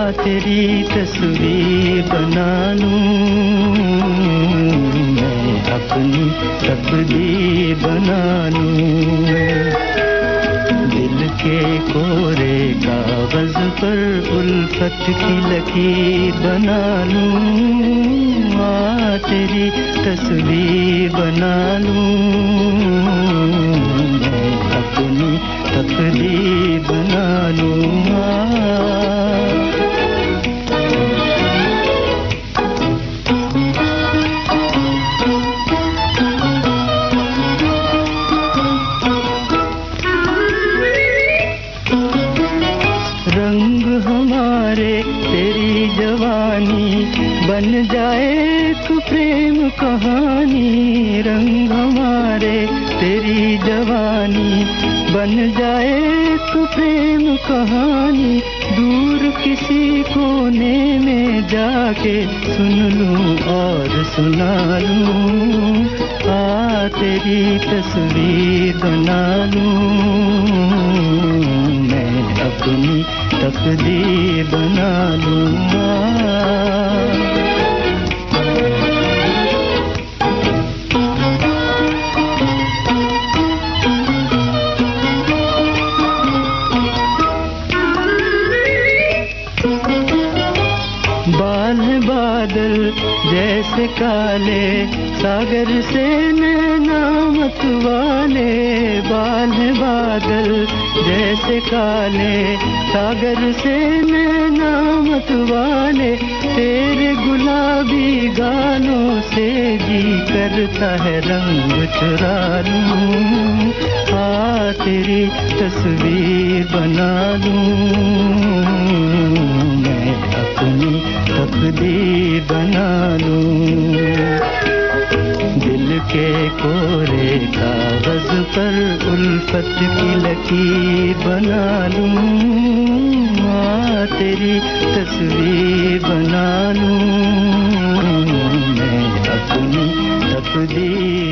तेरी तस्वीर बना लूं, मैं अपनी तकदीर बना लूं। दिल के कोरे कागज पर उल्फत की लकीर बना लूं, तेरी तस्वीर बना लूं, मैं अपनी तकदीर बना लूं। रंग हमारे तेरी जवानी बन जाए तो प्रेम कहानी, रंग हमारे तेरी जवानी बन जाए तो प्रेम कहानी। दूर किसी कोने में जाके सुन लूं और सुना लूं, तेरी तस्वीर बना लूं, मैं अपनी तकदीर बना लूंगा। बाल है बादल जैसे काले, सागर से नैना मत वाले। बाल है बादल जैसे काले, सागर से नैना मत वाले। तेरे गुलाबी गालों से जी करता है रंग चुरा लूं, तेरी तस्वीर बना लूं, मैं अपनी तकदीर बना लूं। दिल के कोरे कागज पर उल्फत की लकीर बना लूं, तेरी तस्वीर बना लूं, मैं अपनी तकदीर